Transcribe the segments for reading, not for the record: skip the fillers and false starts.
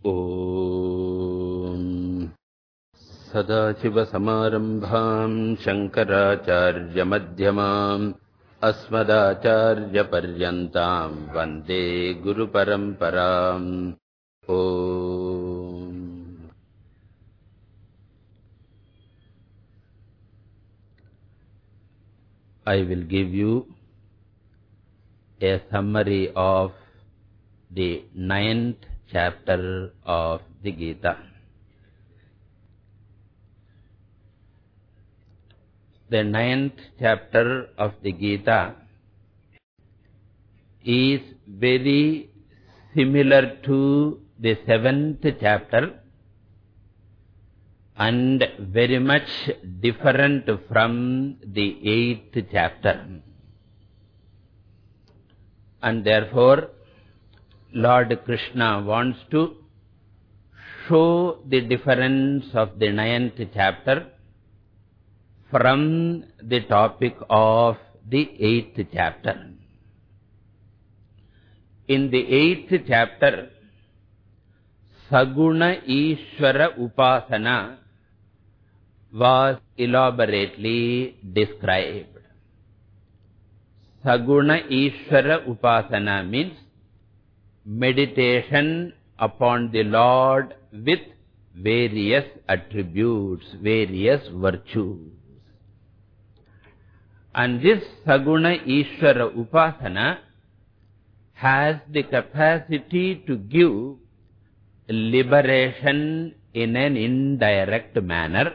Om Sadashivasamarambham Shankaracharya Madhyamam Asmadacharya Paryantam Vande Guru Paramparam. Om. I will give you a summary of the 9th chapter of the Gita. The 9th chapter of the Gita is very similar to the 7th chapter and very much different from the 8th chapter. And therefore, Lord Krishna wants to show the difference of the 9th chapter from the topic of the 8th chapter. In the 8th chapter, Saguna Ishvara Upasana was elaborately described. Saguna Ishvara Upasana means meditation upon the Lord with various attributes, various virtues. And this Saguna Ishvara Upasana has the capacity to give liberation in an indirect manner.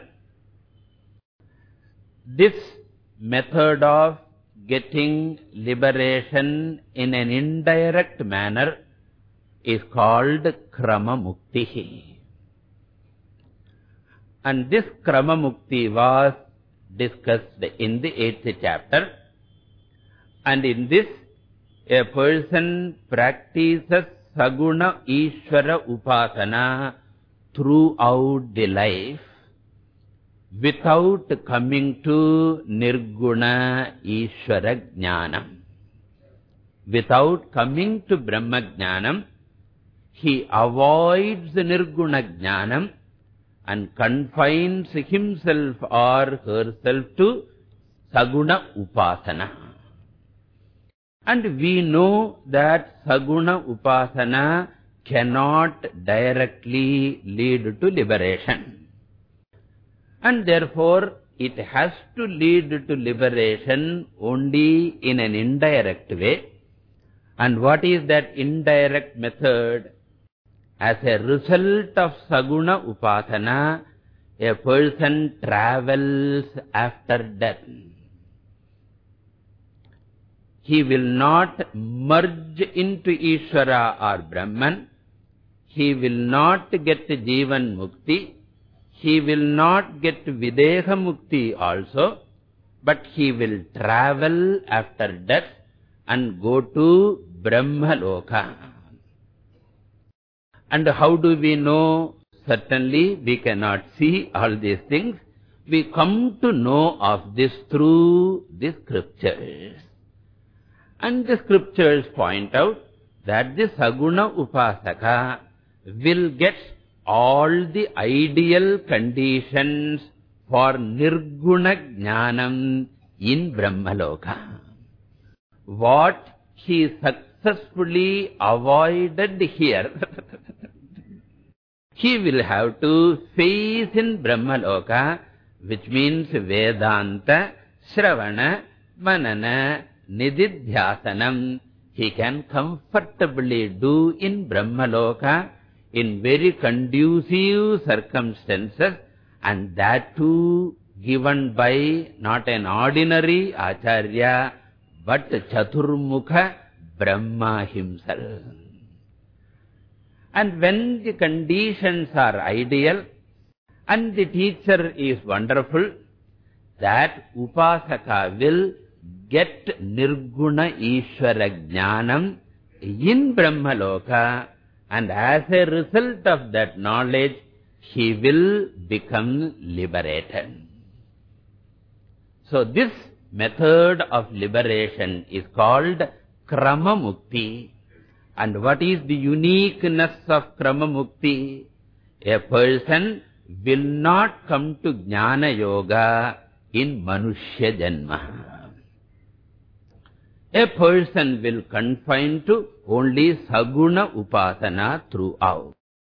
This method of getting liberation in an indirect manner is called Krama Mukti. And this Krama Mukti was discussed in the 8th chapter. And in this, a person practices Saguna Ishvara Upasana throughout the life without coming to Nirguna Ishvara Jnanam. Without coming to Brahma Jnanam, he avoids Nirguna Jnanam and confines himself or herself to Saguna Upasana. And we know that Saguna Upasana cannot directly lead to liberation. And therefore, it has to lead to liberation only in an indirect way. And what is that indirect method? As a result of Saguna Upasana, a person travels after death. He will not merge into Ishvara or Brahman. He will not get Jivan Mukti. He will not get Videha Mukti also. But he will travel after death and go to Brahma Loka. And how do we know? Certainly we cannot see all these things. We come to know of this through the scriptures. And the scriptures point out that the Saguna Upasaka will get all the ideal conditions for Nirguna Jnanam in Brahmaloka. What he successfully avoided here, he will have to face in Brahmaloka, which means Vedanta, Shravana, Manana, Nididhyasanam. He can comfortably do in Brahmaloka in very conducive circumstances, and that too given by not an ordinary Acharya, but Chaturmukha Brahma himself. And when the conditions are ideal and the teacher is wonderful, that Upasaka will get Nirguna Ishvara Jnanam in Brahmaloka, and as a result of that knowledge, he will become liberated. So this method of liberation is called Krama Mukti. And what is the uniqueness of Krama Mukti? A person will not come to Jnana Yoga in Manushya Janma. A person will confine to only Saguna Upasana throughout.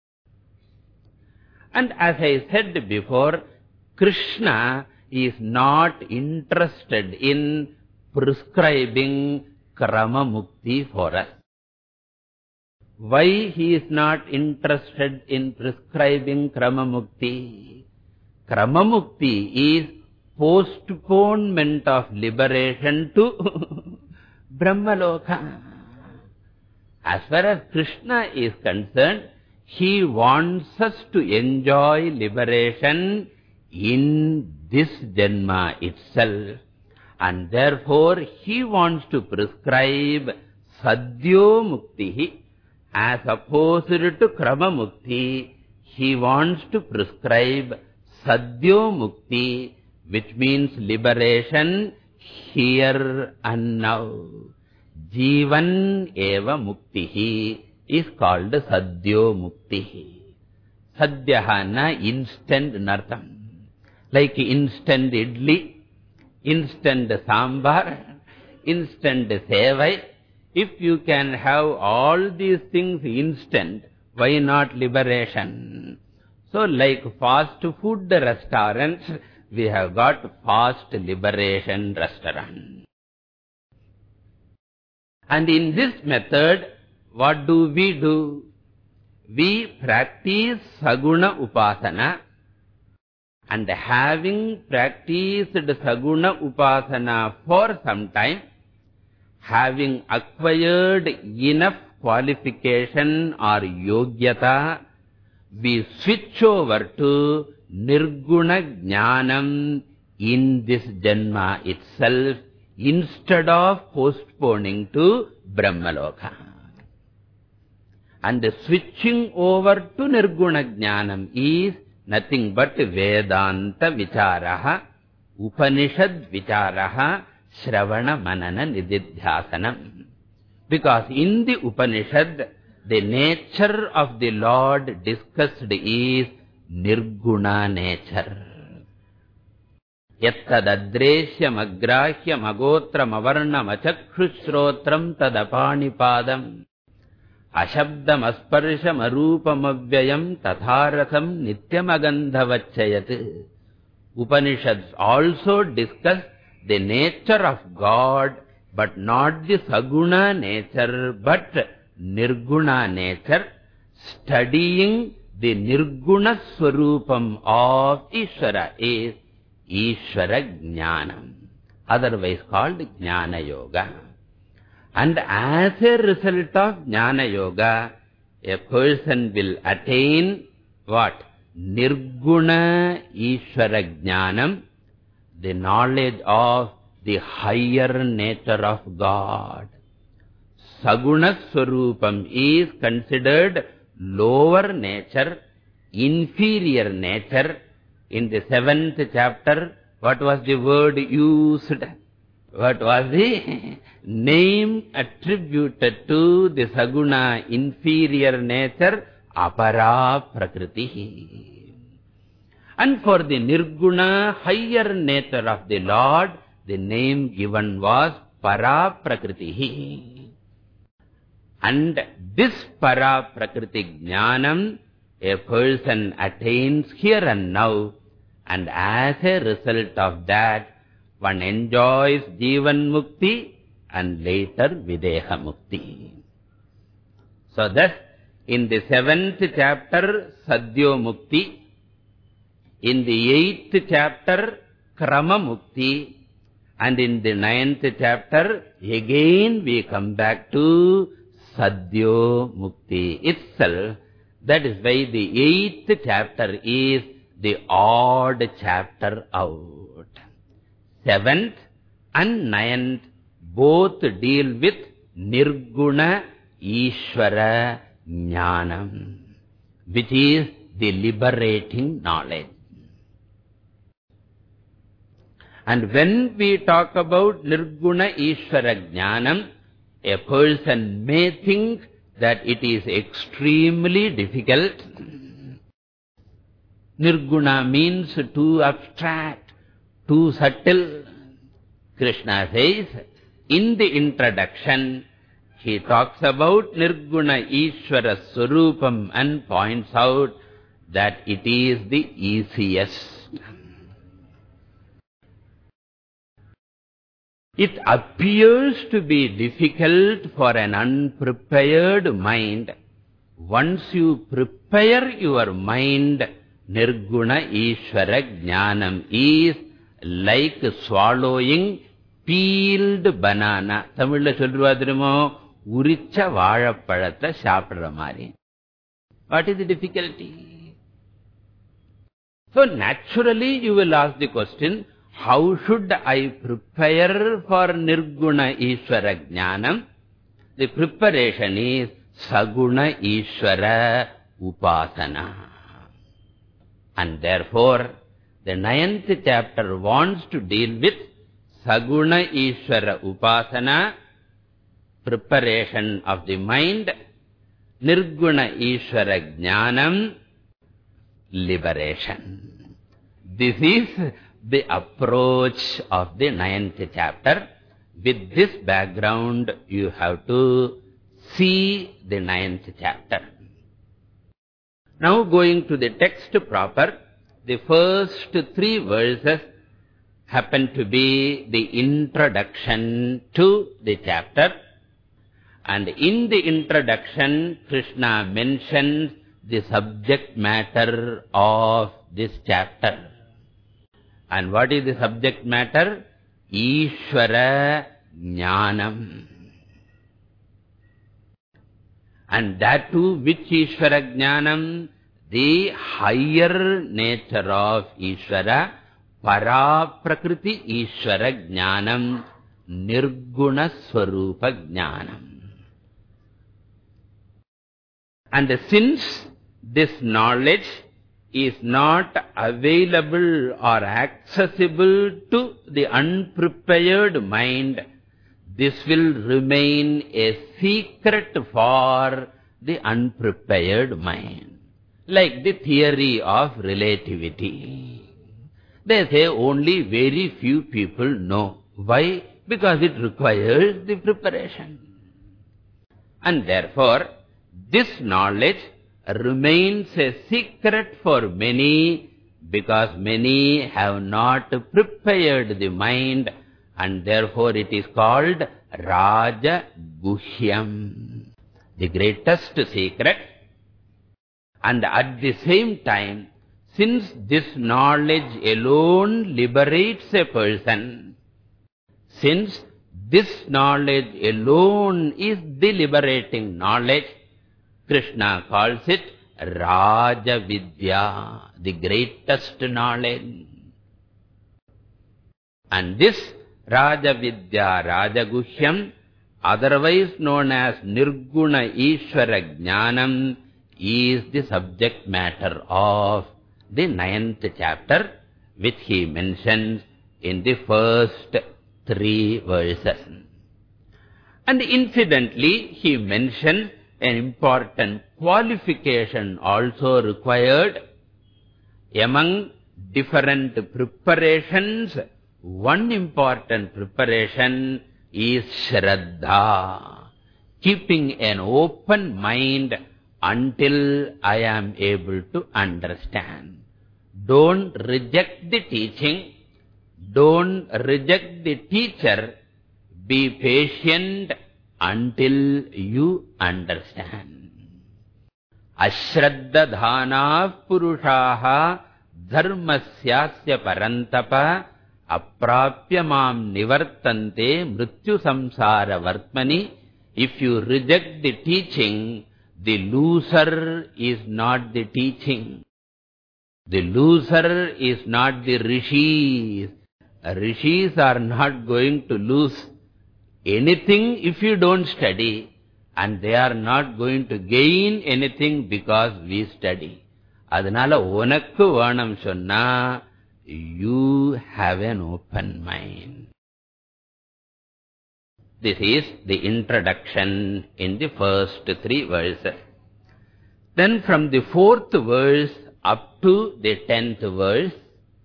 And as I said before, Krishna is not interested in prescribing Krama Mukti for us. Why he is not interested in prescribing Krama Mukti? Krama Mukti is postponement of liberation to Brahmaloka. As far as Krishna is concerned, he wants us to enjoy liberation in this Janma itself. And therefore, he wants to prescribe Sadhyo Mukti. As opposed to Krama Mukti, he wants to prescribe Sadhyo Mukti, which means liberation here and now. Jivan eva muktihi is called Sadhyo Mukti. Sadhyaha na instant nartam. Like instant idli, instant sambar, instant sevai. If you can have all these things instant, why not liberation? So like fast food restaurants, we have got fast liberation restaurant. And in this method, what do? We practice Saguna Upasana. And having practiced Saguna Upasana for some time, having acquired enough qualification or yogyata, we switch over to Nirguna Jnanam in this Janma itself, instead of postponing to Brahmaloka. And switching over to Nirguna Jnanam is nothing but Vedanta Vicharaha, Upanishad Vicharaha, Shravana Manana Nididhyasanam. Because in the Upanishad, the nature of the Lord discussed is Nirguna nature. Yattadadreshyam agrahyam agotram avarnam achakshushrotram tadapanipadam ashabdam asparsham arupam avyayam tatharasam nityam agandhavachayat. Upanishads also discuss the nature of God, but not the Saguna nature, but Nirguna nature, studying the Nirguna Swarupam of Ishvara is Ishvara Jnanam, otherwise called Jnana Yoga. And as a result of Jnana Yoga, a person will attain what? Nirguna Ishvara Jnanam, the knowledge of the higher nature of God. Saguna Swarupam is considered lower nature, inferior nature. In the 7th chapter, what was the word used? What was the name attributed to the Saguna inferior nature? Apara Prakriti. And for the Nirguna higher nature of the Lord, the name given was Para Prakriti. And this Para Prakriti Jnanam, a person attains here and now, and as a result of that, one enjoys Jivan Mukti and later Videha Mukti. So thus, in the 7th chapter, Sadhyo Mukti, in the 8th chapter, Krama Mukti, and in the 9th chapter, again we come back to Sadhyo Mukti itself. That is why the 8th chapter is the odd chapter out. 7th and 9th both deal with Nirguna Ishvara Jnanam, which is the liberating knowledge. And when we talk about Nirguna Ishvara Jnanam, a person may think that it is extremely difficult. Nirguna means too abstract, too subtle. Krishna says, in the introduction, he talks about Nirguna Ishvara Swarupam and points out that it is the easiest. It appears to be difficult for an unprepared mind. Once you prepare your mind, Nirguna Ishvara Jnanam is like swallowing peeled banana. Tamilla solluvathirmo uricha vaazhappazhatha saapidra mari. What is the difficulty? So naturally you will ask the question, how should I prepare for Nirguna Ishvara Jnanam? The preparation is Saguna Ishvara Upasana. And therefore, the 9th chapter wants to deal with Saguna Ishvara Upasana, preparation of the mind, Nirguna Ishvara Jnanam, liberation. This is the approach of the 9th chapter. With this background, you have to see the 9th chapter. Now going to the text proper, the first 3 verses happen to be the introduction to the chapter. And in the introduction, Krishna mentions the subject matter of this chapter. And what is the subject matter? Ishvara Jnanam. And that too, which Ishvara Jnanam? The higher nature of Ishvara, Para Prakriti Ishvara Jnanam, Nirguna Swarupa Jnanam. And since this knowledge is not available or accessible to the unprepared mind, this will remain a secret for the unprepared mind. Like the theory of relativity. They say only very few people know. Why? Because it requires the preparation. And therefore, this knowledge remains a secret for many because many have not prepared the mind, and therefore it is called Raja Guhyam, the greatest secret. And at the same time, since this knowledge alone liberates a person, since this knowledge alone is the liberating knowledge, Krishna calls it Raja Vidya, the greatest knowledge. And this Raja Vidya, Raja Guhyam, otherwise known as Nirguna Ishvara Jnanam, is the subject matter of the 9th chapter, which he mentions in the first 3 verses. And incidentally, he mentions an important qualification also required. Among different preparations, one important preparation is Shraddha, keeping an open mind until I am able to understand. Don't reject the teaching, don't reject the teacher, be patient until you understand. Ashraddha dhana purushaha dharmasyasya parantapa aprapya mam nivartante mrityu samsara vartmani. If you reject the teaching, the loser is not the teaching. The loser is not the rishis. Rishis are not going to lose anything if you don't study, and they are not going to gain anything because we study. Adanala onakku vaanam sonna, you have an open mind. This is the introduction in the first 3 verses. Then from the 4th verse up to the 10th verse,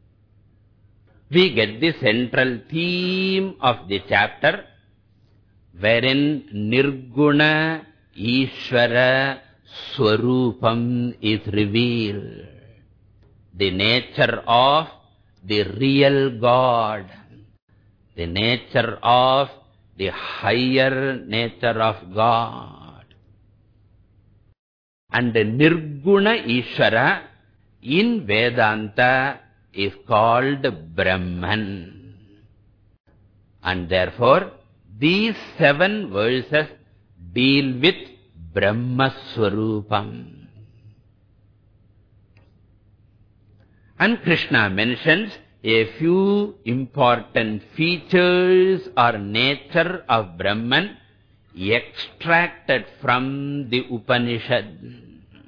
we get the central theme of the chapter, wherein Nirguna Ishvara Swarupam is revealed. The nature of the real God, the nature of the higher nature of God. And the Nirguna Ishvara in Vedanta is called Brahman. And therefore, these 7 verses deal with Brahma Swarupam. And Krishna mentions a few important features or nature of Brahman extracted from the Upanishad.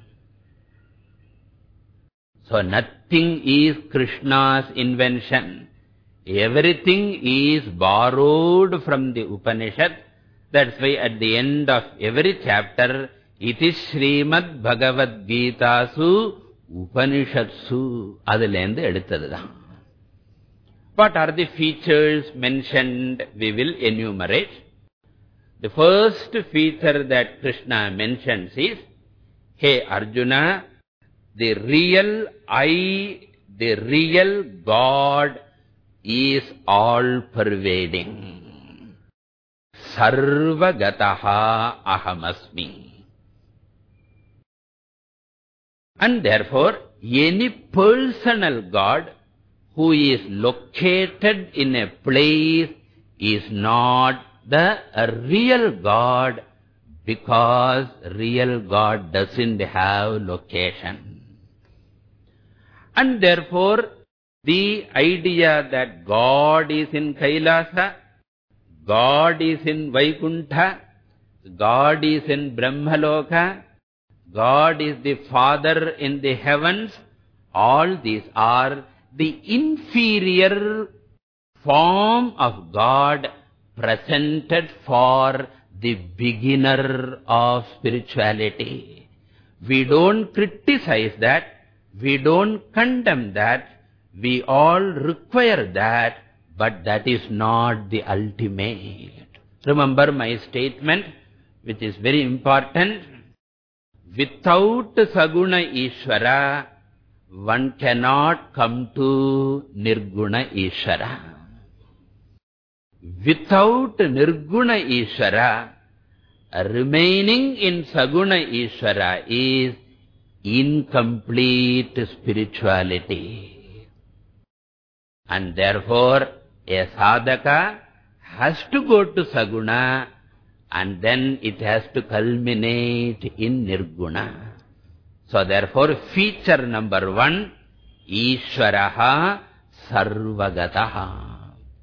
So nothing is Krishna's invention. Everything is borrowed from the Upanishad. That's why at the end of every chapter, iti Srimad Bhagavad Gita Su Upanishadsu. Adilende eduthadudha. What are the features mentioned? We will enumerate. The first feature that Krishna mentions is, hey Arjuna, the real I, the real God is all-pervading. Sarvagataha ahamasmi. And therefore, any personal God who is located in a place is not the real God, because real God doesn't have location. And therefore, the idea that God is in Kailasa, God is in Vaikuntha, God is in Brahmaloka, God is the Father in the heavens, all these are the inferior form of God presented for the beginner of spirituality. We don't criticize that, we don't condemn that, we all require that, but that is not the ultimate. Remember my statement, which is very important. Without Saguna Ishvara, one cannot come to Nirguna Ishvara. Without Nirguna Ishvara, remaining in Saguna Ishvara is incomplete spirituality. And therefore, a sadhaka has to go to Saguna, and then it has to culminate in Nirguna. So therefore, feature number 1, Ishvaraha Sarvagataha.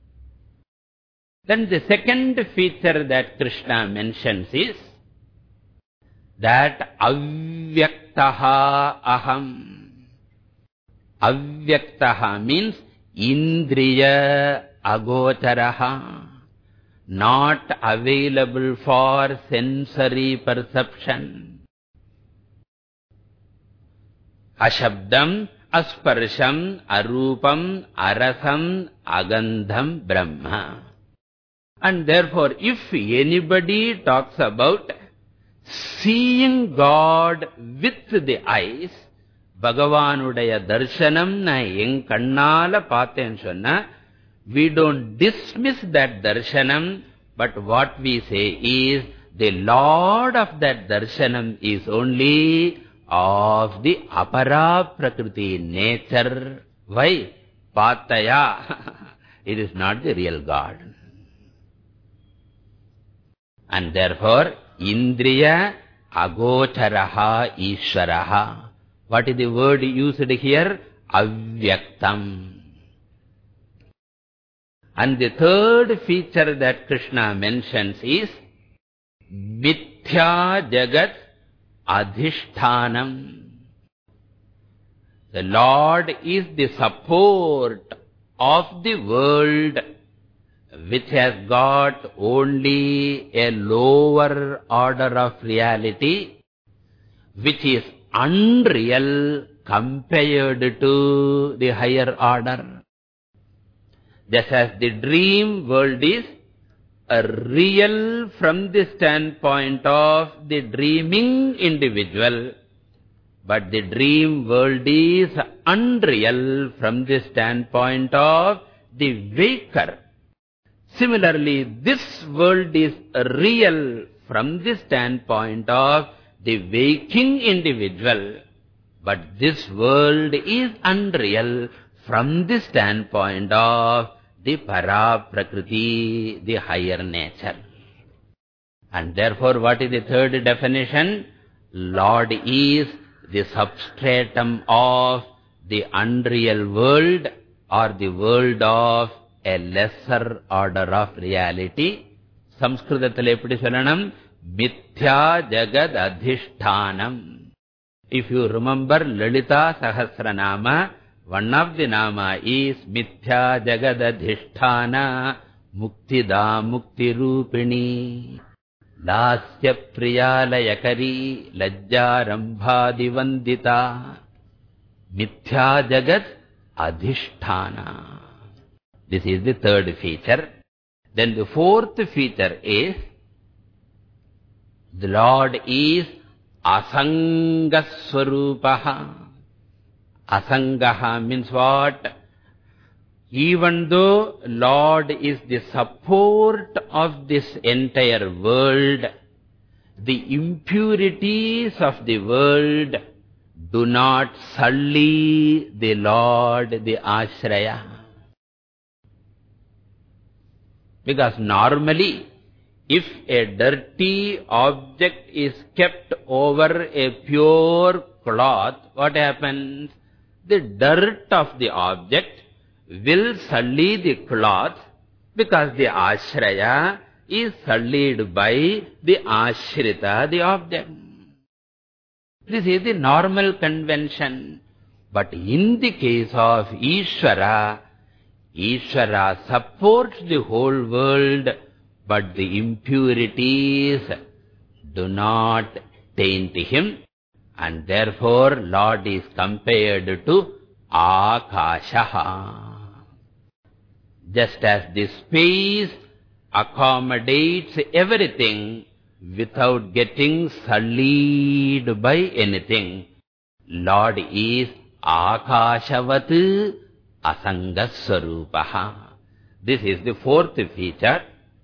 Then the second feature that Krishna mentions is that Avyaktaha Aham. Avyaktaha means Indriya Agocharaha. Not available for sensory perception. Ashabdam, Asparsham, Arupam, Arasam, Agandham, Brahma. And therefore, if anybody talks about seeing God with the eyes, Bhagavanudaya darshanam na en kannala paathen sonna, we don't dismiss that darshanam, but what we say is, the Lord of that darshanam is only of the apara prakriti nature. Why? Pataya. It is not the real God. And therefore, Indriya Agocharaha Ishvaraha. What is the word used here? Avyaktam. And the third feature that Krishna mentions is Mithya Jagat Adhishthanam. The Lord is the support of the world which has got only a lower order of reality, which is unreal compared to the higher order. Just as the dream world is real from the standpoint of the dreaming individual, but the dream world is unreal from the standpoint of the waker. Similarly, this world is real from the standpoint of the waking individual, but this world is unreal from the standpoint of the para-prakriti, the higher nature. And therefore, what is the third definition? Lord is the substratum of the unreal world or the world of a lesser order of reality. Samskritathile eppadi sollanam? Mithya Jagad Adhishtanam. If you remember Lalita Sahasranama, one of the nama is Mithya Jagad Adhishthana Muktida Mukti Rupini Lasya Priyalayakari Lajjarambhadi Vandita Mithya Jagad Adhishthana. This is the third feature. Then the fourth feature is the Lord is Asangaswarupaha. Asangaha means what? Even though Lord is the support of this entire world, the impurities of the world do not sully the Lord, the Ashraya. Because normally, if a dirty object is kept over a pure cloth, what happens? The dirt of the object will sully the cloth because the Ashraya is sullied by the Ashrita, the object. This is the normal convention. But in the case of Ishvara, Ishvara supports the whole world, but the impurities do not taint him. And therefore, Lord is compared to Akashaha. Just as the space accommodates everything without getting sullied by anything, Lord is Akashavat Asangaswarupaha. This is the fourth feature.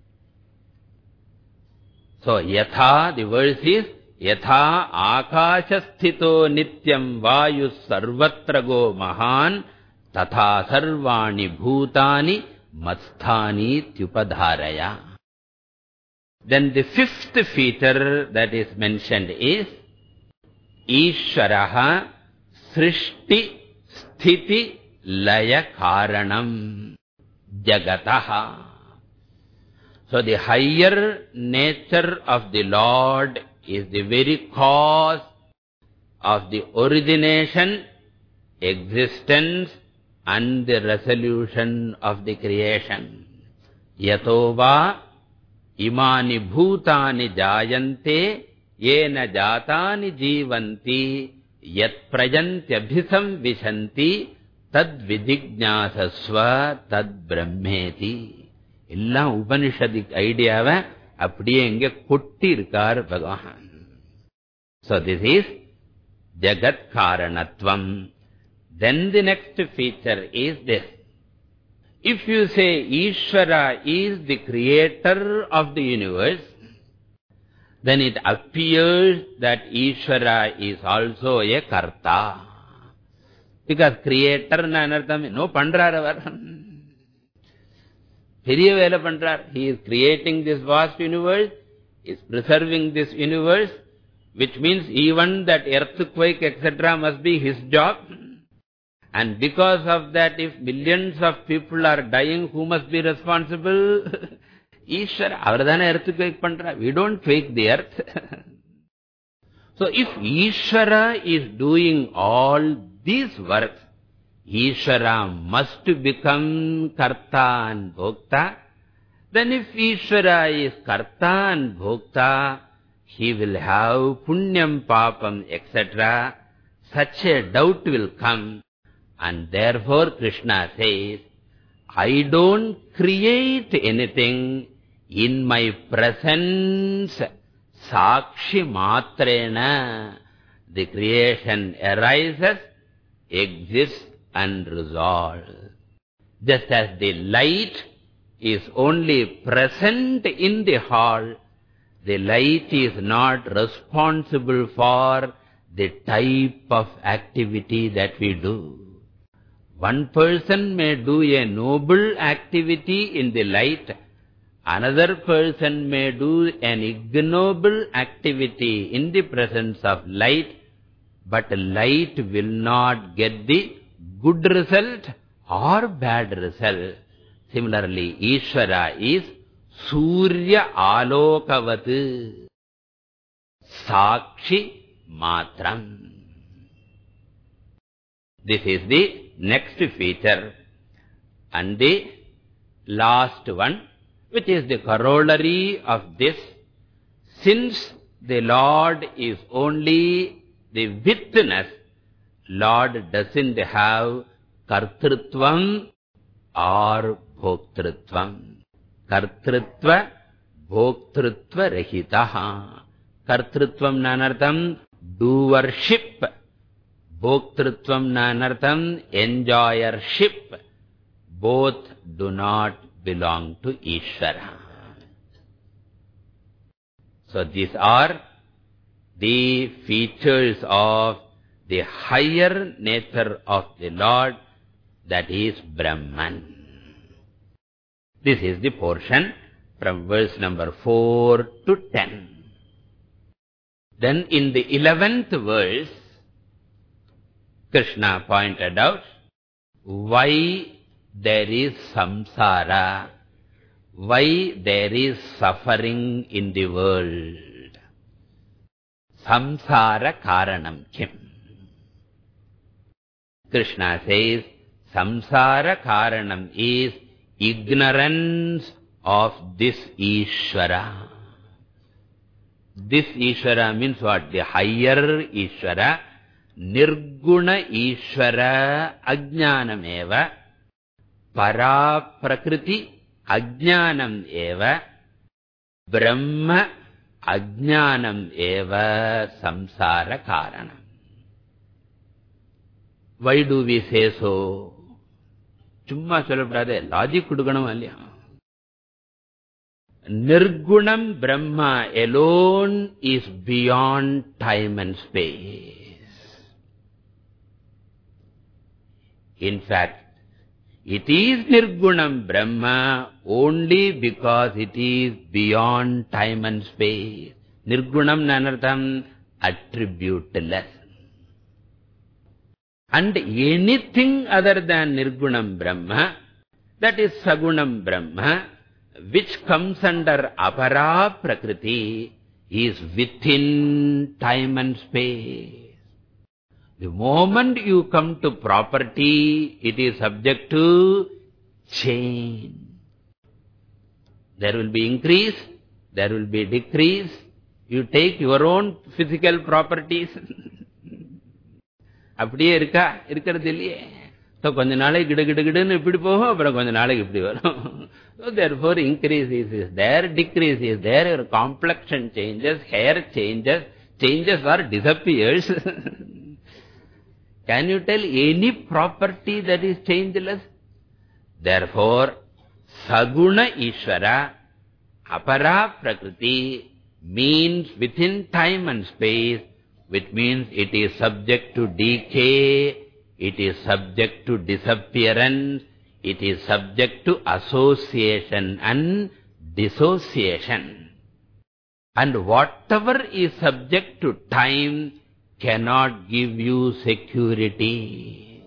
So, Yatha, the verse is, Yatha Akashasthito Nityam Vayu Sarvatrago Mahan Tatha Sarvani Bhutani Matsthani Tyupadharaya. Then the fifth feature that is mentioned is Ishvaraha Srishti Sthiti Laya Karanam Jagataha. So the higher nature of the Lord is the very cause of the origination, existence, and the resolution of the creation. Yatova imani bhutani jayante yena jatani jivanti yat prajantyabhisam vishanti tad vidignyasasva tad brahmeti. Illa Upanishadic idea அப்படியே இங்கே கொட்டி இருக்கார் பகவான். So this is Jagat Karanatvam. Then the next feature is this. If you say Ishvara is the creator of the universe, then it appears that Ishvara is also a Karta. Because creator na anartham, no pandrar avar. பெரிய வேலை பண்றார். He is creating this vast universe, is preserving this universe, which means even that earthquake, etc. must be his job. And because of that, if millions of people are dying, who must be responsible? Ishvara. Avardhana earthquake pandra. We don't quake the earth. So if Ishvara is doing all these works, Ishvara must become Karta and Bhokta, Then if Ishvara is Karta and Bhokta, he will have Punyam, Papam, etc. Such a doubt will come. And therefore Krishna says, I don't create anything. In my presence, Sakshi Matrena, the creation arises, exists and resolves. Just as the light is only present in the hall, the light is not responsible for the type of activity that we do. One person may do a noble activity in the light, another person may do an ignoble activity in the presence of light, but light will not get the good result or bad result. Similarly, Ishvara is Surya Alokavatu, Sakshi Matram. This is the next feature. And the last one, which is the corollary of this, since the Lord is only the witness, Lord doesn't have Kartrutvam or Bhoktrutvam. Kartrutva, Bhoktrutva Rahitaha. Kartrutvam nanartham, doership. Bhoktrutvam nanartham, enjoyership. Both do not belong to Ishvara. So these are the features of the higher nature of the Lord, that is Brahman. This is the portion from verse number 4 to 10. Then in the 11th verse, Krishna pointed out why there is samsara, why there is suffering in the world. Samsara karanam kim. Krishna says, samsara karanam is ignorance of this Ishvara. This Ishvara means what? The higher Ishvara. Nirguna Ishvara ajnanam eva. Para prakriti ajnanam eva. Brahma ajnanam eva samsara karanam. Why do we say so? சும்மா சொல்லப்படாதே, logic கொடுக்கணும் இல்லையா? Nirgunam Brahma alone is beyond time and space. In fact, it is Nirgunam Brahma only because it is beyond time and space. Nirgunam nanartham, attributeless. And anything other than Nirgunam Brahma, that is Sagunam Brahma, which comes under Apara Prakriti, is within time and space. The moment you come to property, it is subject to change. There will be increase, there will be decrease. You take your own physical properties. அப்படியே இருக்கா? இருக்கிறது இல்லையே. So கொஞ்ச நாளைக்கு கிடுகிடுகிடுன்னு இப்படி போகும், அப்புறம் கொஞ்ச நாளைக்கு இப்படி வரும். So therefore increase is there, decrease is there, your complexion changes, hair changes, changes or disappears. Can you tell any property that is changeless? Therefore, Saguna Ishvara, Apara Prakriti means within time and space, which means it is subject to decay, it is subject to disappearance, it is subject to association and dissociation. And whatever is subject to time cannot give you security.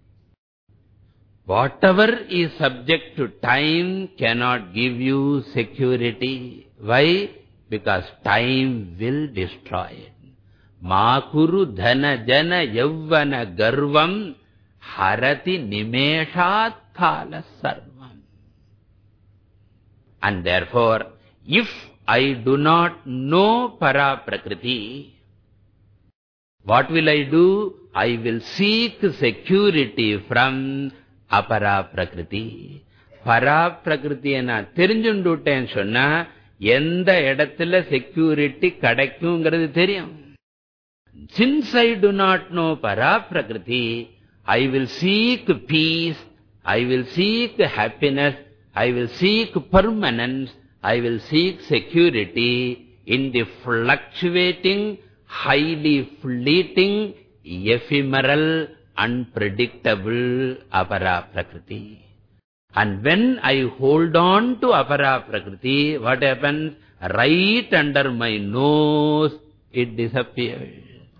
Whatever is subject to time cannot give you security. Why? Because time will destroy it. Makuru dhana jana yavvana garvam harati nimeshat kala sarvam. And therefore, if I do not know para prakriti, what will I do? I will seek security from apara prakriti. Para prakriti na therinjundutten sonna எந்த இடத்துல security கிடைக்கும்ங்கிறது தெரியும். Since I do not know para prakriti, I will seek peace, I will seek happiness, I will seek permanence, I will seek security in the fluctuating, highly fleeting, ephemeral, unpredictable apara prakriti. And when I hold on to apara prakriti, what happens? Right under my nose, it disappears.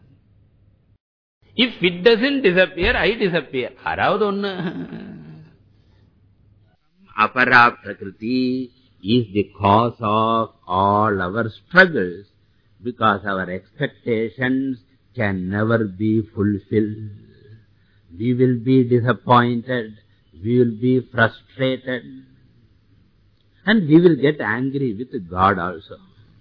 If it doesn't disappear, I disappear. Apara prakriti is the cause of all our struggles, because our expectations can never be fulfilled. We will be disappointed, we will be frustrated, and we will get angry with God also.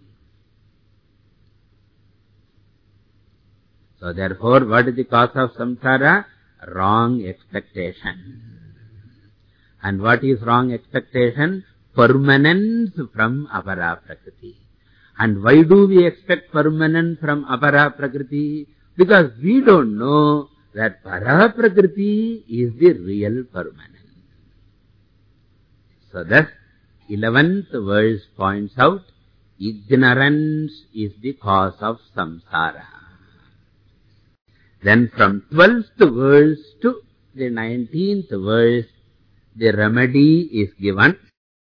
So therefore, what is the cause of samsara? Wrong expectation. And what is wrong expectation? Permanence from apara prakriti. And why do we expect permanence from apara prakriti? Because we don't know that para prakriti is the real permanence. So thus, 11th verse points out, ignorance is the cause of samsara. Then from 12th verse to the 19th verse, the remedy is given.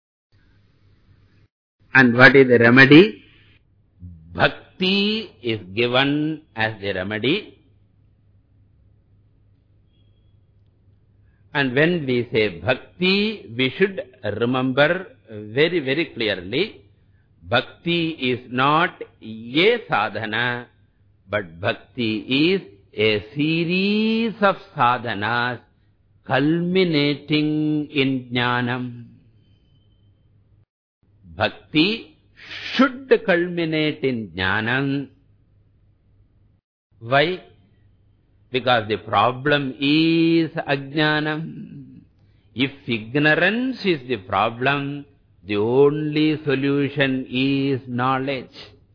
And what is the remedy? Bhakti is given as the remedy. And when we say bhakti, we should remember very, very clearly, bhakti is not a sadhana, but bhakti is a series of sadhanas culminating in jnanam. Bhakti should culminate in jnanam. Why? Because the problem is ajnanam. If ignorance is the problem, the only solution is knowledge.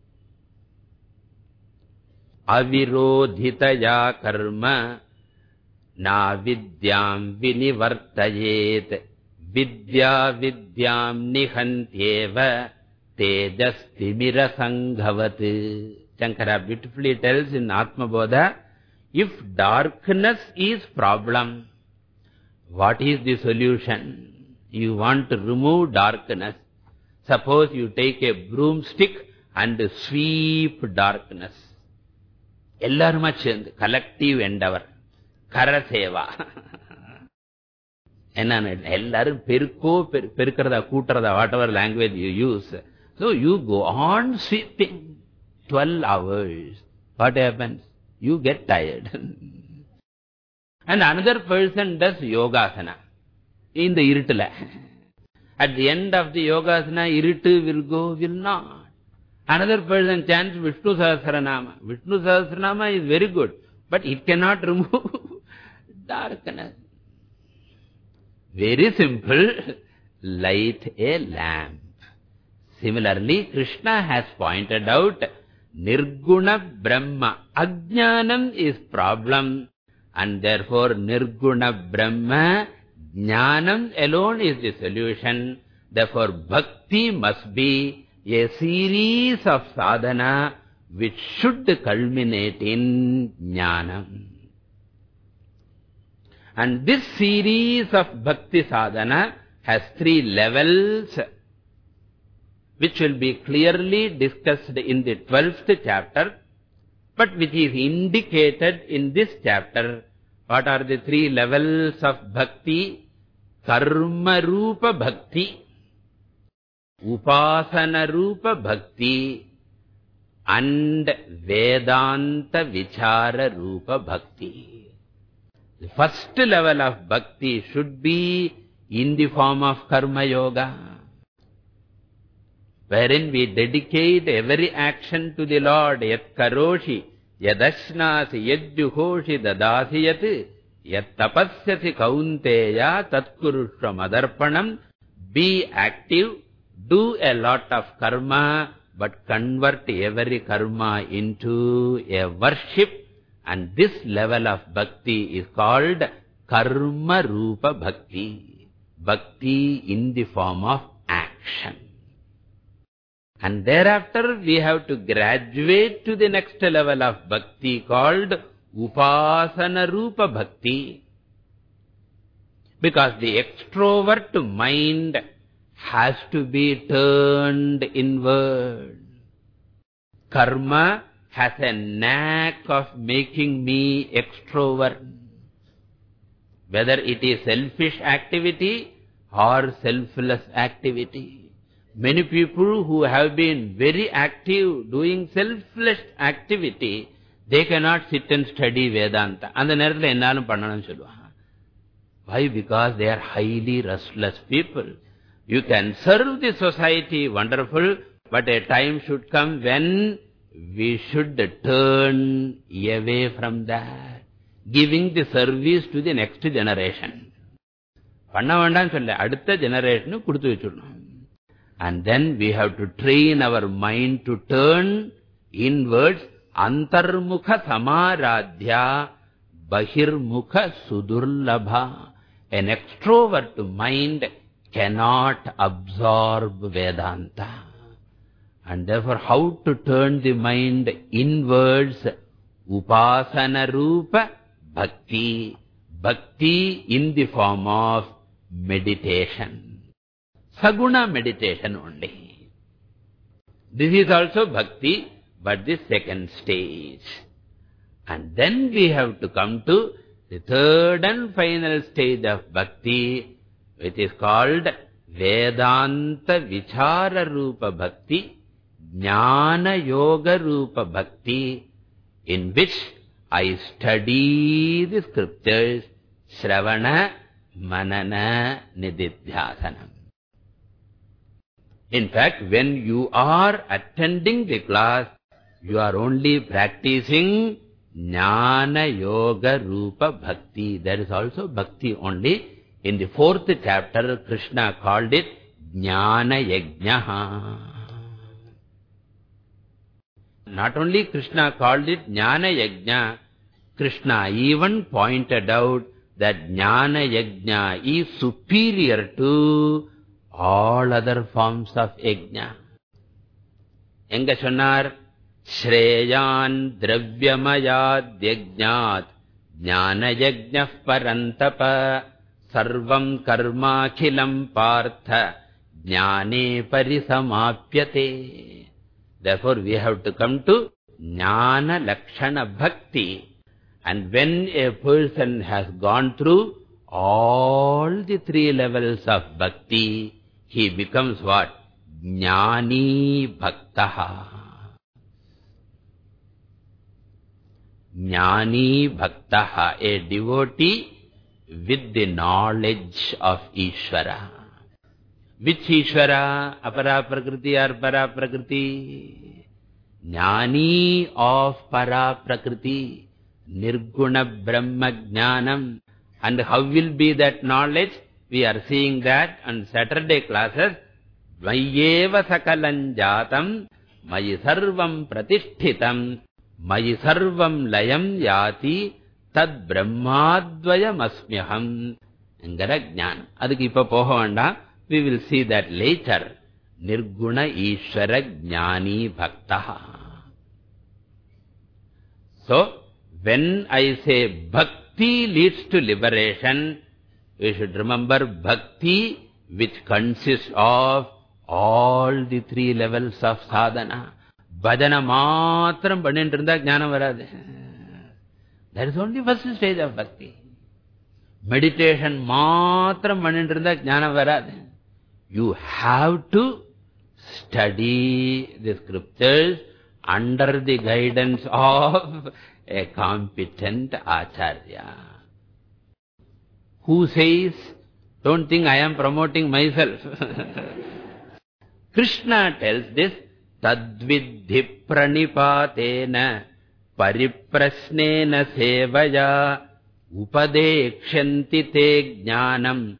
Avirodhitaya karma na vidyam vinivartayet vidya vidyam nihantyeva tejastimira sanghavat. Shankara beautifully tells in Atma Bodha, if darkness is problem, what is the solution? You want to remove darkness. Suppose you take a broomstick and sweep darkness. Ellaruma chendu, collective endeavor. Karaseva. Ellarum perko, perkarada, kutarada, whatever language you use. So you go on sweeping 12 hours. What happens? You get tired. And another person does yogasana in the irritula. At the end of the yogasana, irritu will go, will not. Another person chants Vishnu Sahasranama. Vishnu Sahasranama is very good, but it cannot remove darkness. Very simple, light a lamp. Similarly, Krishna has pointed out, Nirguna Brahma. Ajnanam is problem, and therefore Nirguna Brahma, Jnanam alone is the solution. Therefore, Bhakti must be a series of sadhana which should culminate in Jnanam. And this series of Bhakti sadhana has 3 levels, which will be clearly discussed in the 12th chapter, but which is indicated in this chapter. What are the 3 levels of Bhakti? Karma Rupa Bhakti, Upasana Rupa Bhakti, and Vedanta Vichara Rupa Bhakti. The first level of Bhakti should be in the form of Karma Yoga. wherein we dedicate every action to the Lord. Yat karoshi, yadashnasi, yadjuhoshi, dadasi yat, yat tapasyasi kaunteya, tat kurushva madarpanam. Be active, do a lot of karma, but convert every karma into a worship. And this level of bhakti is called karma rupa bhakti. Bhakti in the form of action. And thereafter we have to graduate to the next level of bhakti called upasana rupa bhakti. Because the extrovert mind has to be turned inward. Karma has a knack of making me extrovert. Whether it is selfish activity or selfless activity. Many people who have been very active doing selfless activity, they cannot sit and study Vedanta. And the நேரத்துல என்னாலும் பண்ணணும்னு சொல்லுவாங்க. Why? Because they are highly restless people. You can serve the society, wonderful, but a time should come when we should turn away from that, giving the service to the next generation. பண்ண வேண்டாம்னு சொல்ல, அடுத்த ஜெனரேஷனுக்கு கொடுத்து வச்சிடணும். And then we have to train our mind to turn inwards. Antarmukha samaradhya bahirmukha sudurlabha. An extrovert mind cannot absorb Vedanta. And therefore, how to turn the mind inwards? Upasana rupa bhakti. Bhakti in the form of meditation. Saguna meditation only. This is also bhakti, but the second stage. And then we have to come to the third and final stage of bhakti, which is called Vedanta Vichara Rupa Bhakti, Jnana Yoga Rupa Bhakti, in which I study the scriptures, Shravana, Manana, Nididhyasanam. In fact, when you are attending the class, you are only practicing Jnana Yoga Rupa Bhakti. There is also Bhakti only. In the 4th chapter, Krishna called it Jnana Yajnaha. Not only Krishna called it Jnana Yajna, Krishna even pointed out that Jnana Yajna is superior to all other forms of yajna. Enga sonnar Shreyan Dravyamayad Yajnat Jnana Yajnah Parantapa Sarvam Karma Khilam Partha Jnane Parisamapyate. Therefore, we have to come to Jnana Lakshana Bhakti. And when a person has gone through all the 3 levels of bhakti, he becomes what? Jnani Bhaktaha. Jnani Bhaktaha, a devotee with the knowledge of Ishvara. Which Ishvara? Apara Prakriti or Para Prakriti? Jnani of Para Prakriti. Nirguna Brahma Jnanam. And how will be that knowledge? We are seeing that on Saturday classes. Mayeva sakalam jatam, mayi sarvam pratishthitam, mayi sarvam layam yati, tad brahmadvayam asmyaham. Engara jnanam. Adukku ipa poga vendam. We will see that later. Nirguna Ishvara Jnani Bhaktaha. So, when I say bhakti leads to liberation, we should remember bhakti which consists of all the 3 levels of sadhana. Bhajana matram pannindrundha jnanam varadu. That is only first stage of bhakti. Meditation matram pannindrundha jnanam varadu. You have to study the scriptures under the guidance of a competent acharya. Who says, don't think I am promoting myself. Krishna tells this, Tadvidhi pranipatena pariprasnena sevaya upadekshanti te jnanam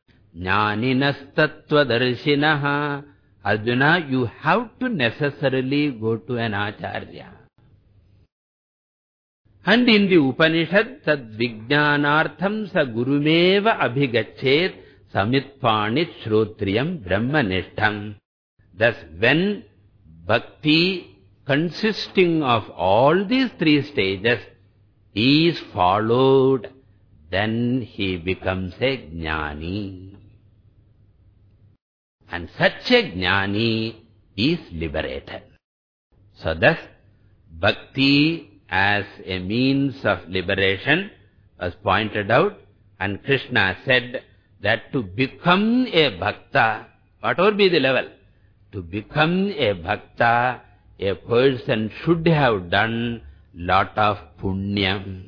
jnaninastattvadarshinaha. Arjuna, you have to necessarily go to an acharya. And in the Upanishad, Tadvijnanartham sa gurumeva abhigachet samitpanit shrotriyam brahmanishtham. Thus, when bhakti consisting of all these three stages is followed, then he becomes a jnani. And such a jnani is liberated. So thus, bhakti as a means of liberation was pointed out, and Krishna said that to become a bhakta, whatever be the level, to become a bhakta, a person should have done lot of punyam.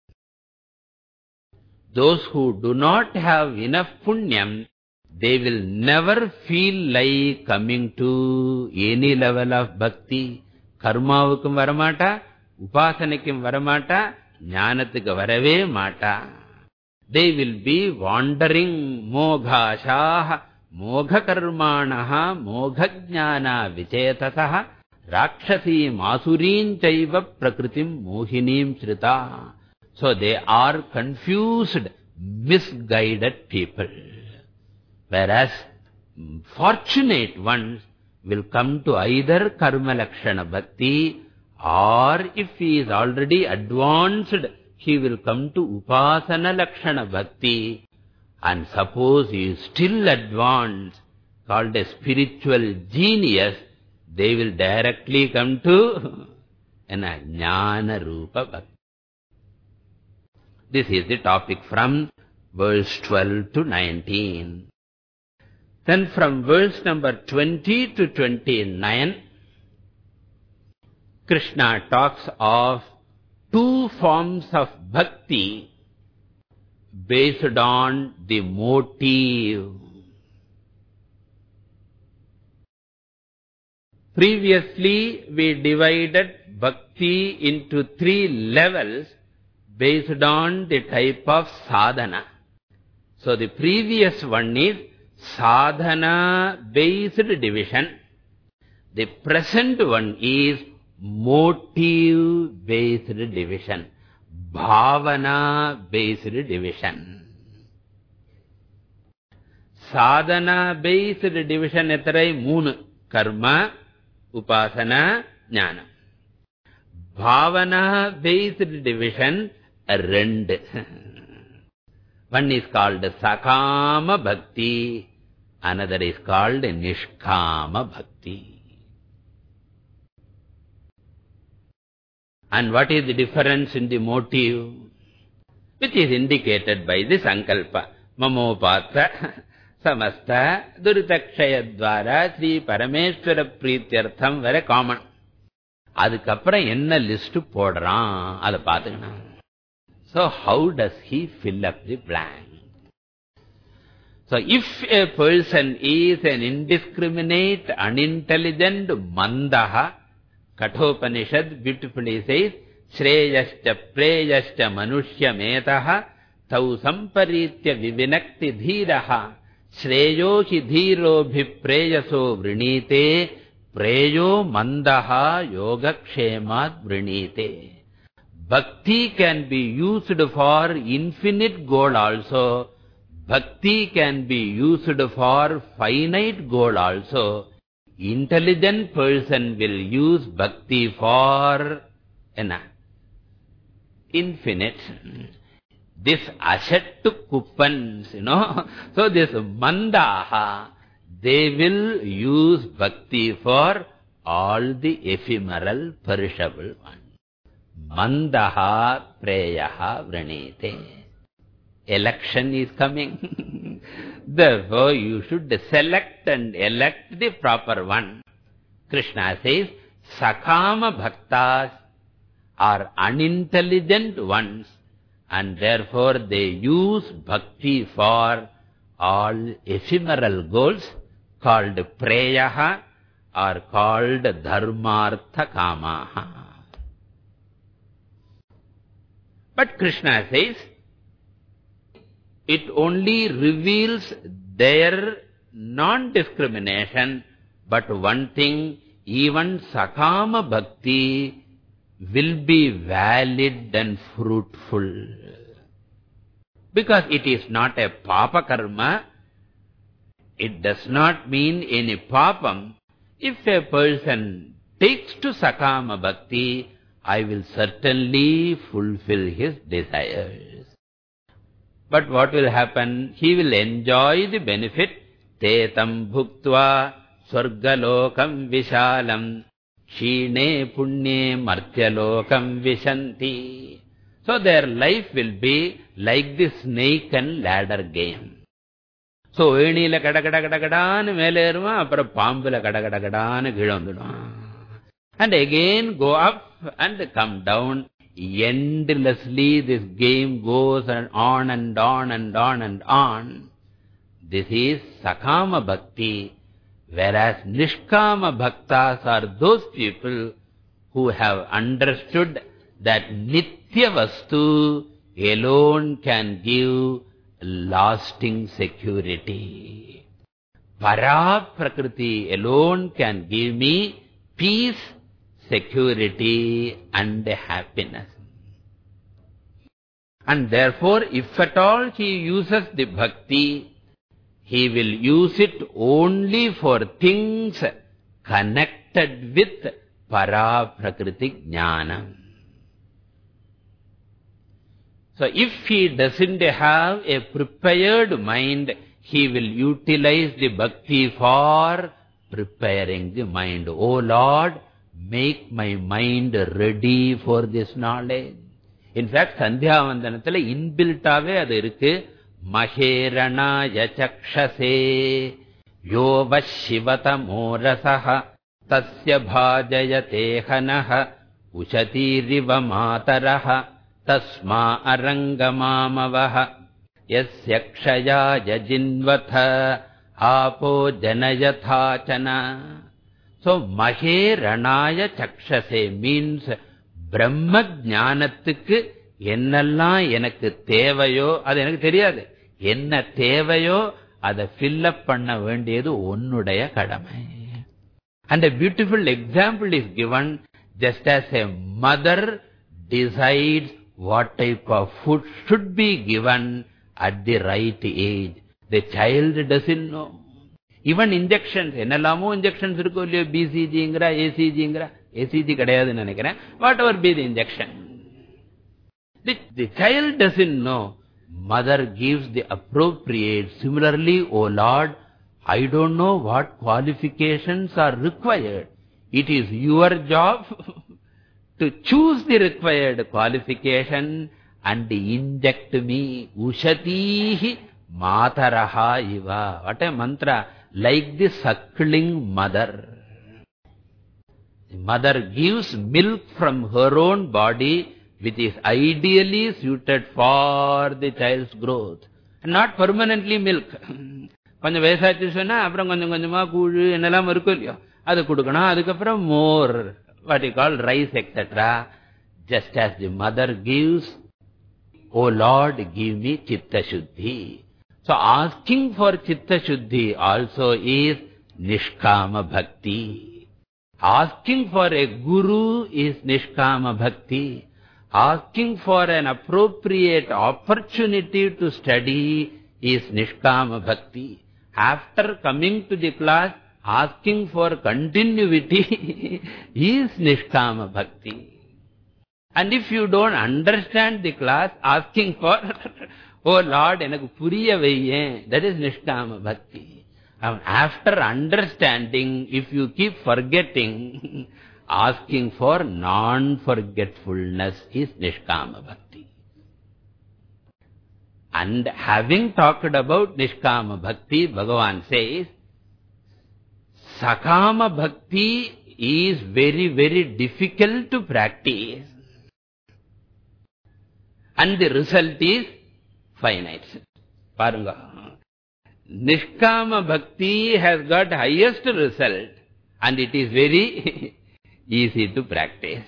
Those who do not have enough punyam, they will never feel like coming to any level of bhakti. Karmavukkum varamata, upasanakum varamata, jnanathukku varave mata. They will be wandering moghashaha, moghakarmanaha, moghajnana vicetasaha, rakshasim asurim chaiva prakritim mohinim shrita. So they are confused, misguided people. Whereas fortunate ones will come to either karma lakshana bhakti, or if he is already advanced, he will come to upasana lakshana bhakti. And suppose he is still advanced, called a spiritual genius, they will directly come to jnana rupa bhakti. This is the topic from verse 12 to 19. Then from verse number 20 to 29, Krishna talks of two forms of bhakti based on the motive. Previously, we divided bhakti into three levels based on the type of sadhana. So the previous one is sadhana-based division. The present one is motive-based division, bhavana-based division. Sadhana-based division etarai moonu, karma, upasana, jnana. Bhavana-based division, rendu. One is called sakama bhakti, another is called nishkama bhakti. And what is the difference in the motive? Which is indicated by the sankalpa. Mamopatra, samasta, durutakshayadvara, Sri Parameshwara Prityartham very common. அதுக்கப்புறம் என்ன list போடுறான் அதை பார்த்துக்கணும். So how does he fill up the blank? So if a person is an indiscriminate, unintelligent mandaha, Kathopanishad beautifully says, Shreyascha preyascha manushya metaha tau samparitya vivinakti dhiraha Shreyo hi dhiro bhi preyaso vrinite Preyo mandaha yogakshemat vrinite. Bhakti can be used for infinite goal also. Bhakti can be used for finite goal also. Intelligent person will use bhakti for infinite. This ashattu kuppans, So this mandaha, they will use bhakti for all the ephemeral, perishable ones. Mandaha preyaha vranite. Election is coming. Therefore, you should select and elect the proper one. Krishna says, sakama bhaktas are unintelligent ones, and therefore they use bhakti for all ephemeral goals called preyaha, are called dharmartha kamaha. But Krishna says, it only reveals their non-discrimination, but one thing, even sakama bhakti will be valid and fruitful. Because it is not a papa karma, it does not mean any papam. If a person takes to sakama bhakti, I will certainly fulfill his desires. But what will happen? He will enjoy the benefit. Tetam bhuktva swargalokam vishalam shine punnye martyalokam vishanti. So their life will be like the snake and ladder game. So venila kadakadakadakadanu meleruma, apra pambula kadakadakadanu kizhandudum. And again go up and come down. Endlessly this game goes on and on and on and on. This is sakama bhakti. Whereas nishkama bhaktas are those people who have understood that nitya vastu alone can give lasting security. Para prakriti alone can give me peace, security and happiness. And therefore, if at all he uses the bhakti, he will use it only for things connected with para prakriti jnana. So if he doesn't have a prepared mind, he will utilize the bhakti for preparing the mind. Oh Lord, make my mind ready for this knowledge. In fact, Sandhya Vandanathila inbuilt-ave adu irukku. Maheranaya chakshase yo vashivata morasaha tasya bhajayate hanaha ushatiriva mataraha tasma arangamamavaha yasya kshayaya jinvatha apo janayathachana. So, Maheranaya chakshase means Brahma jnanathukku ennallam enakku thevayo, adu enakku theriyadu. Enna thevayo, ada fill up panna vendiyadu onnudaya kadamai. And a beautiful example is given, just as a mother decides what type of food should be given at the right age. The child doesn't know. Even injections, ennallamo injections irukku illiyo, BCG ingra, ACG ingra, ACG kadayadu nenikiren, whatever be the injection. The child doesn't know. Mother gives the appropriate. Similarly, oh Lord, I don't know what qualifications are required. It is your job to choose the required qualification and inject me. Ushatihi mataraha iva. What a mantra. Like the suckling mother. The mother gives milk from her own body, which is ideally suited for the child's growth. And not permanently milk. கொஞ்சம் வயசாச்சு சொன்னா அப்புறம் கொஞ்சம் கொஞ்சமா கூழு என்னெல்லாம் இருக்கும் இல்லையோ அது கொடுக்கணும். அதுக்கப்புறம் more, what you call rice, etc. Just as the mother gives, oh Lord, give me chitta shuddhi. So asking for chitta shuddhi also is nishkama bhakti. Asking for a guru is nishkama bhakti. Asking for an appropriate opportunity to study is nishkama bhakti. After coming to the class, asking for continuity is nishkama bhakti. And if you don't understand the class, asking for, oh Lord, enakku puriya veiyen, that is nishkama bhakti. After understanding, if you keep forgetting, asking for non-forgetfulness is nishkama bhakti. And having talked about nishkama bhakti, Bhagavan says, sakama bhakti is very, very difficult to practice. And the result is finite. Parunga. Nishkama bhakti has got highest result. And it is very easy to practice.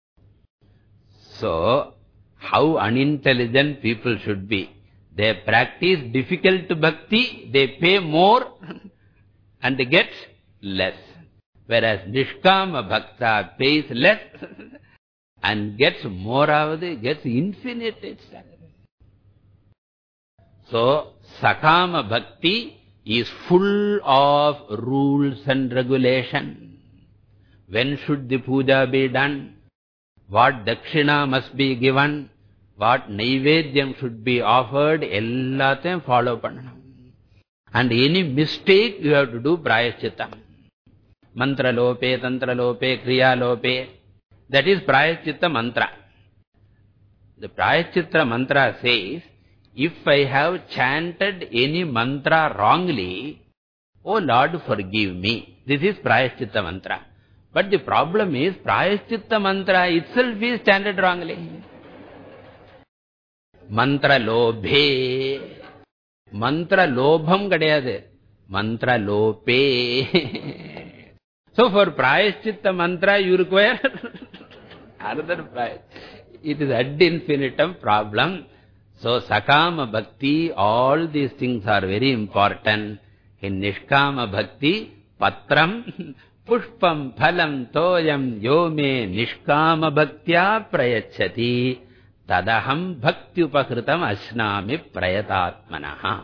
So, how unintelligent people should be. They practice difficult bhakti, they pay more and they get less. Whereas Nishkama Bhakta pays less and gets more of the, gets infinite itself. So, Sakama Bhakti is full of rules and regulation. When should the puja be done? What dakshina must be given? What naivedyam should be offered? Ellathayum follow pannanam. And any mistake you have to do prayaschitta. Mantra lope, tantra lope, kriya lope. That is prayaschitta mantra. The prayaschitta mantra says, if I have chanted any mantra wrongly, oh Lord, forgive me. This is prayaschitta mantra. But the problem is, prayaschitta mantra itself is chanted wrongly. Mantra lobhe. Mantra lobham kadayade. Mantra lope. So for prayaschitta mantra you require another prayas. It is ad infinitum problem. So Sakama Bhakti, all these things are very important. In Nishkama Bhakti, Patram, Pushpam, Phalam, Toyam, Yome, Nishkama Bhaktya Prayachati, Tadaham Bhakti Upakritam Ashnami Prayatatmanaha.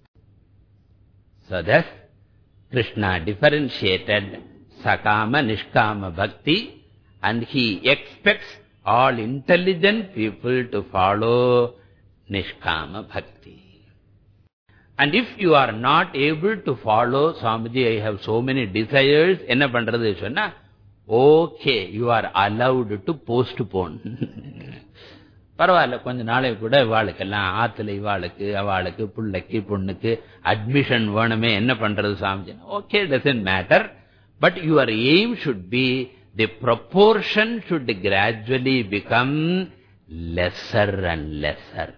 So thus, Krishna differentiated Sakama, Nishkama Bhakti, and he expects all intelligent people to follow Nishkama Bhakti. And if you are not able to follow, Swamiji, I have so many desires, enna pandrathu sonna, okay, you are allowed to postpone. Paravailla, konja naalai kuda ivalukkellam aathula ivalukku avalukku pullaikku ponnukku admission venume enna pandrathu Swamiji. Okay, doesn't matter, but your aim should be, the proportion should gradually become lesser and lesser.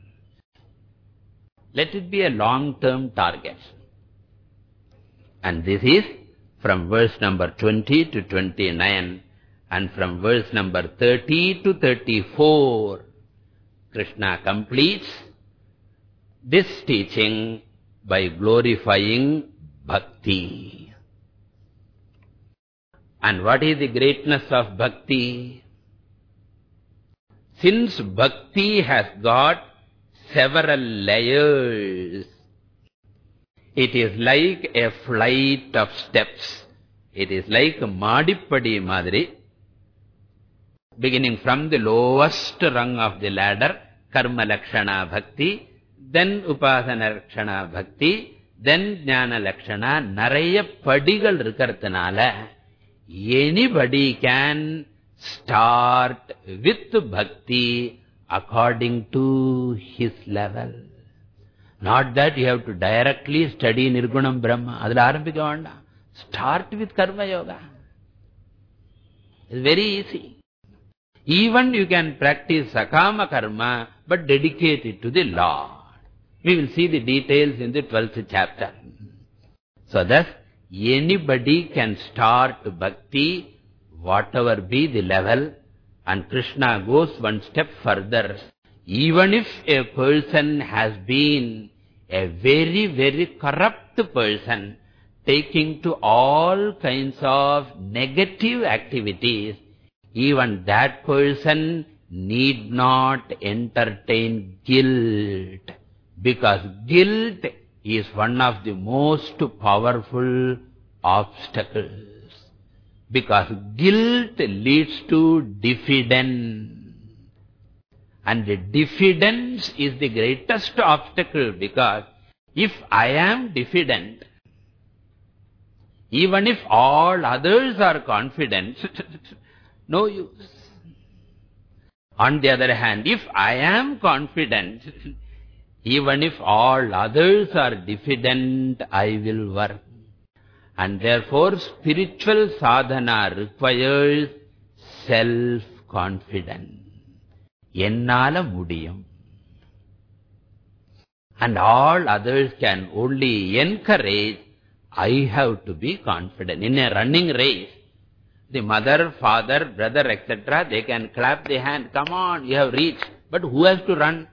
Let it be a long-term target. And this is from verse number 20 to 29 and from verse number 30 to 34. Krishna completes this teaching by glorifying bhakti. And what is the greatness of bhakti? Since bhakti has got several layers, it is like a flight of steps. It is like a Madipadi Madri, beginning from the lowest rung of the ladder, Karma Lakshana Bhakti, then Upasana Lakshana Bhakti, then Jnana Lakshana, Naraya Padigal Rikarthanala, anybody can start with bhakti according to his level. Not that you have to directly study Nirgunam Brahma. Adhula arambika vanda. Start with Karma Yoga. It's very easy. Even you can practice Sakama Karma, but dedicate it to the Lord. We will see the details in the 12th chapter. So thus, anybody can start bhakti, whatever be the level, and Krishna goes one step further. Even if a person has been a very, very corrupt person, taking to all kinds of negative activities, even that person need not entertain guilt, because guilt is one of the most powerful obstacles. Because guilt leads to diffidence. And the diffidence is the greatest obstacle, because if I am diffident, even if all others are confident, no use. On the other hand, if I am confident, even if all others are diffident, I will work. And therefore, spiritual sadhana requires self-confidence. Ennala mudiyum. And all others can only encourage I have to be confident. In a running race, the mother, father, brother, etc., they can clap the hand. Come on, you have reached. But who has to run?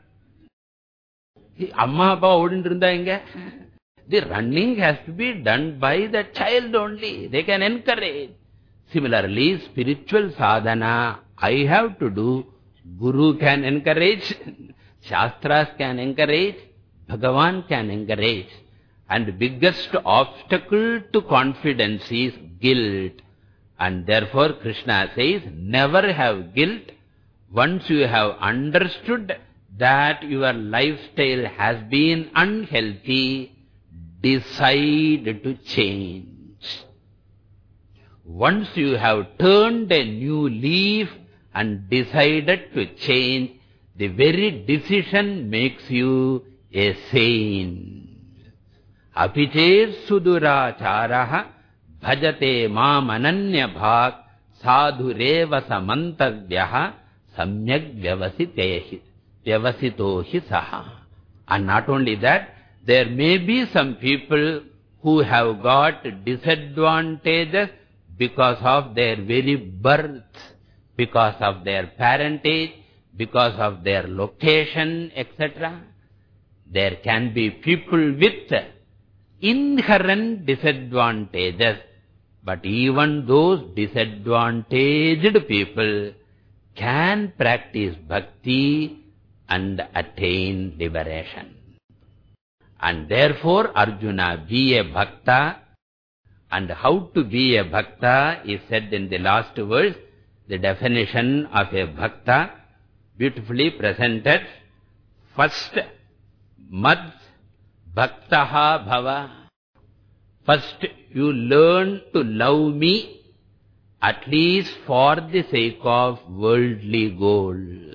Amma appa odindirundha inga. The running has to be done by the child only. They can encourage. Similarly, spiritual sadhana, I have to do. Guru can encourage. Shastras can encourage. Bhagavan can encourage. And the biggest obstacle to confidence is guilt. And therefore Krishna says, never have guilt. Once you have understood that your lifestyle has been unhealthy, decide to change. Once you have turned a new leaf and decided to change, the very decision makes you a saint. Apicher suduracharaha bhajate mam ananya bhak sadhureva samantavyaha samyak vyavasitohi saha. And not only that, there may be some people who have got disadvantages because of their very birth, because of their parentage, because of their location, etc. There can be people with inherent disadvantages, but even those disadvantaged people can practice bhakti and attain liberation. And therefore, Arjuna, be a bhakta. And how to be a bhakta is said in the last verse. The definition of a bhakta, beautifully presented. First, mad bhaktaha bhava. First, you learn to love me, at least for the sake of worldly goal.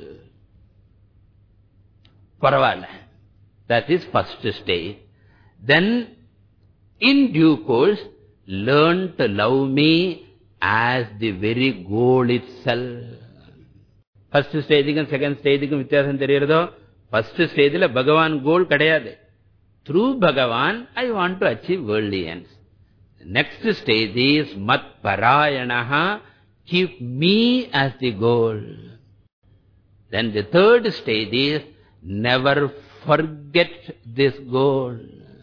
Paravala. That is first stage. Then, in due course, learn to love me as the very goal itself. First stage and second stage vityasam theriyadho. First stage la Bhagavan goal kadayade. Through Bhagavan, I want to achieve worldly ends. The next stage is mat parayanaha, keep me as the goal. Then the third stage is never forget this goal.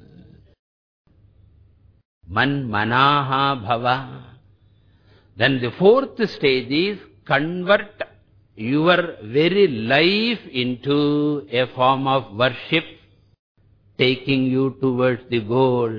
Man manaha bhava. Then the fourth stage is convert your very life into a form of worship, taking you towards the goal.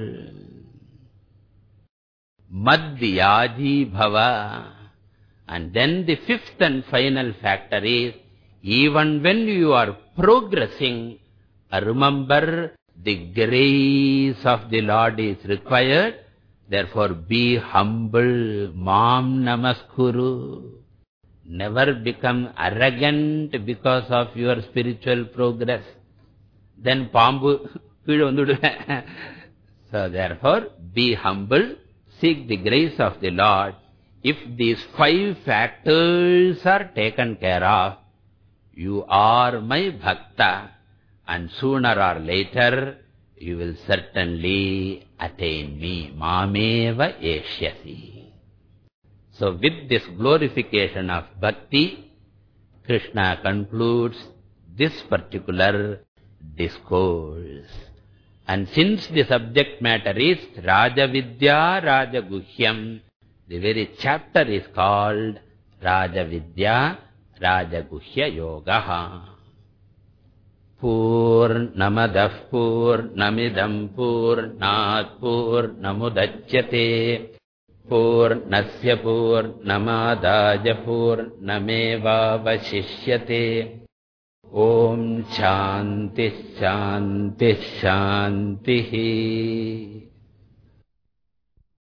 Madhyaji bhava. And then the fifth and final factor is, even when you are progressing, remember the grace of the Lord is required. Therefore, be humble. Mam namaskuru. Never become arrogant because of your spiritual progress. Then pambu kizhu. So therefore, be humble. Seek the grace of the Lord. If these 5 factors are taken care of, you are my bhakta. And sooner or later, you will certainly attain me. Mameva eshyasi. So with this glorification of bhakti, Krishna concludes this particular discourse. And since the subject matter is Raja Vidya, Raja Guhyam, the very chapter is called Raja Vidya, Raja Guhya Yogaha. Purnamadah Purnamidam Purnat Purnamudachyate Purnasya Purnamadaja Purnameva Vashishyate. Om Shanti Shanti Shanti.